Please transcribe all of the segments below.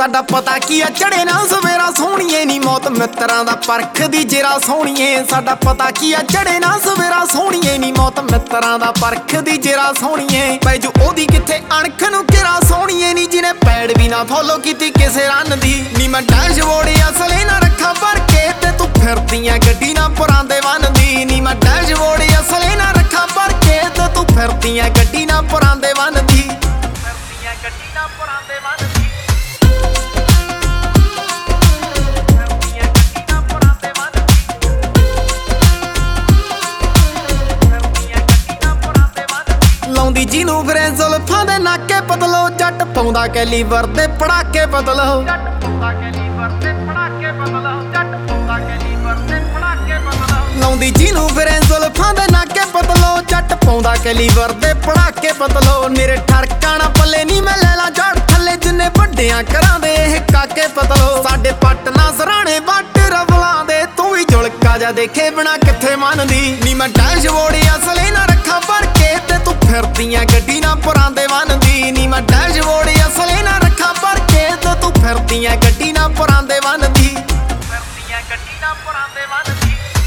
ਸਾਡਾ ਪਤਾ ਕੀ ਆ ਚੜੇ ਨਾ ਸਵੇਰਾ ਸੋਹਣੀਏ ਨੀ ਮੌਤ ਮਿੱਤਰਾਂ ਦਾ ਪਰਖਦੀ ਜੇਰਾ ਸੋਹਣੀਏ। ਸਾਡਾ ਪਤਾ ਕੀ ਆ ਚੜੇ ਨਾ ਸਵੇਰਾ ਸੋਹਣੀਏ ਨੀ ਮੌਤ ਮਿੱਤਰਾਂ ਦਾ ਪਰਖਦੀ ਜੇਰਾ ਸੋਹਣੀਏ। ਪੈ ਜੋ ਉਹਦੀ ਕਿੱਥੇ ਅਣਖ ਨੂੰ ਕਿਰਾ ਸੋਹਣੀਏ ਨੀ ਜਿਹਨੇ ਪੈੜ ਵੀ ਨਾ ਫੋਲੋ ਕੀਤੀ ਕਿਸੇ ਰਨ ਦੀ। ਨੀ ਮੈਂ ਡੈਸ਼ਬੋਰਡ ਅਸਲੇ ਨਾ ਰੱਖਾਂ ਭਰ ਕੇ ਤੇ ਤੂੰ ਫਿਰਦੀਆਂ ਗੱਡੀ ਨਾ ਪੁਰਾਂ ਦੇ ਵੰਨਦੀ। ਨੀ ਮੈਂ ਡੈਸ਼ਬੋਰਡ ਅਸਲੇ ਨਾ ਰੱਖਾਂ ਭਰ ਕੇ ਤੇ ਤੂੰ ਫਿਰਦੀਆਂ ਗੱਡੀ ਨਾ ਪੁਰਾਂ ਦੇ ਵੰਨਦੀ। ਫਿਰਦੀਆਂ ਗੱਡੀ ਨਾ ਪੁਰਾਂ ਦੇ ਵੰਨਦੀ। ਲਾਉਂਦੀ ਜਿਹਨੂੰ ਫਿਰੇ ਜ਼ੁਲਫਾਂ ਦੇ ਨਾਕੇ ਬਦਲੋ ਜੱਟ ਪਾਉਂਦਾ ਕੈਲੀਵਰ ਦੇ ਪੜਾਕੇ ਬਦਲੋ। ਲਾਉਂਦੀ ਜਿਹਨੂੰ ਫਿਰੇ ਜ਼ੁਲਫਾਂ ਦੇ ਨਾਕੇ ਬਦਲੋ ਜੱਟ ਪਾਉਂਦਾ ਕੈਲੀਵਰ ਦੇ ਪੜਾਕੇ ਬਦਲੋ। ਮੇਰੇ ਠਰਕਾਣਾ ਪੱਲੇ ਨਹੀਂ ਮੈਂ ਲੈ ਲਾ ਜੜ ਥੱਲੇ ਜਿੰਨੇ ਵੱਡਿਆਂ ਕਰਾਂ ਦੇ ਇਹ ਕਾਕੇ ਬਦਲੋ। ਸਾਡੇ ਪੱਟ ਨਾ ਸਰਾਣੇ ਵੱਟ ਰਵਲਾਂ ਦੇ ਤੂੰ ਵੀ ਜੁਲਕਾ ਜਾ ਦੇਖੇ ਬਿਨਾ ਕਿੱਥੇ ਮੰਨਦੀ। ਨੀ ਮੈਂ ਡੈਸ਼ਬੋਰਡ ਅਸਲੇ ਨਾ ਰੱਖਾਂ ਭਰ ਕੇ ਤੇ ਤੂੰ ਫਿਰਦੀਆਂ ਗੱਡੀ ਨਾ ਪੁਰਾਂ ਦੇ ਵੰਨਦੀ। ਨੀ ਮੈਂ ਡੈਸ਼ਬੋਰਡ ਅਸਲੇ ਨਾ ਰੱਖਾਂ ਭਰ ਕੇ ਤੇ ਤੂੰ ਫਿਰਦੀਆਂ ਗੱਡੀ ਨਾ ਪੁਰਾਂ ਦੇ ਵੰਨਦੀ। ਫਿਰਦੀਆਂ ਗੱਡੀ ਨਾ ਪੁਰਾਂ ਦੇ ਵੰਨਦੀ।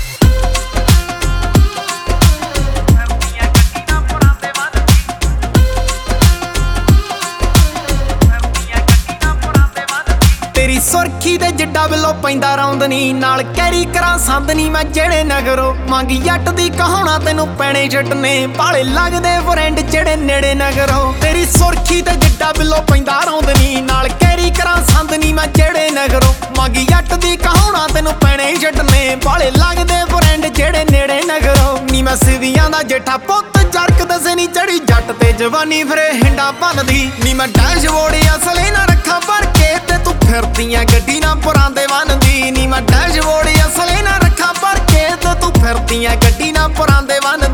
ਤੇਰੀ ਸੁਰਖੀ ਦੇ ਜਿੱਡਾ ਬਿੱਲੋ ਪੈਂਦਾ ਰੌਂਦਨੀ ਨਾਲ ਕੈਰੀ ਕਰਾਂ ਸੰਦਨੀ। ਮੈਂ ਜਿਹੜੇ ਨਗਰੋਂ ਮੰਗੀ ਜੱਟ ਦੀ ਕਹਾਉਣਾ ਤੈਨੂੰ ਪੈਣੇ ਛੱਡਨੇ ਪਾਲੇ ਲੱਗਦੇ ਫਰੈਂਡ ਜਿਹੜੇ ਨੇੜੇ ਨਗਰੋਂ। ਤੇਰੀ ਸੁਰਖੀ ਤੇ ਜਿੱਡਾ ਬਿੱਲੋ ਪੈਂਦਾ ਰੌਂਦਨੀ ਨਾਲ ਕੈਰੀ ਕਰਾਂ ਸੰਦਨੀ। ਮੈਂ ਜਿਹੜੇ ਨਗਰੋਂ ਮੰਗੀ ਜੱਟ ਦੀ ਕਹਾਉਣਾ ਤੈਨੂੰ ਪੈਣੇ ਛੱਡਨੇ ਪਾਲੇ ਲੱਗਦੇ ਫਰੈਂਡ ਜਿਹੜੇ ਨੇੜੇ ਨਗਰੋਂ। ਨੀ ਮੈਂ ਸਿਵੀਆਂ ਦਾ ਜੇਠਾ ਪੁੱਤ ਜਰਕ ਦਸੇ ਨੀ ਚੜੀ ਜੱਟ ਤੇ ਜਵਾਨੀ ਫਿਰੇ ਹਿੰਡਾ ਭੰਨਦੀ। ਨੀ ਮੈਂ ਡੈਸ਼ਬੋਰਡ ਅਸਲੇ ਨਾ ਰੱਖਾਂ ਭਰ ਕੇ ਤੇ ਤੂੰ ਫਿਰਦੀਆਂ ਗੱਡੀ ਨਾ ਪੁਰਾਂ ਦੇ ਵੰਨਦੀ। ਨੀ ਮੈਂ ਡੈਸ਼ਬੋਰਡ ਅਸਲੇ ਨਾ ਰੱਖਾਂ ਭਰ ਕੇ ਤੇ ਤੂੰ ਫਿਰਦੀਆਂ ਗੱਡੀ ਨਾ ਪੁਰਾਂ ਦੇ ਵੰਨਦੀ।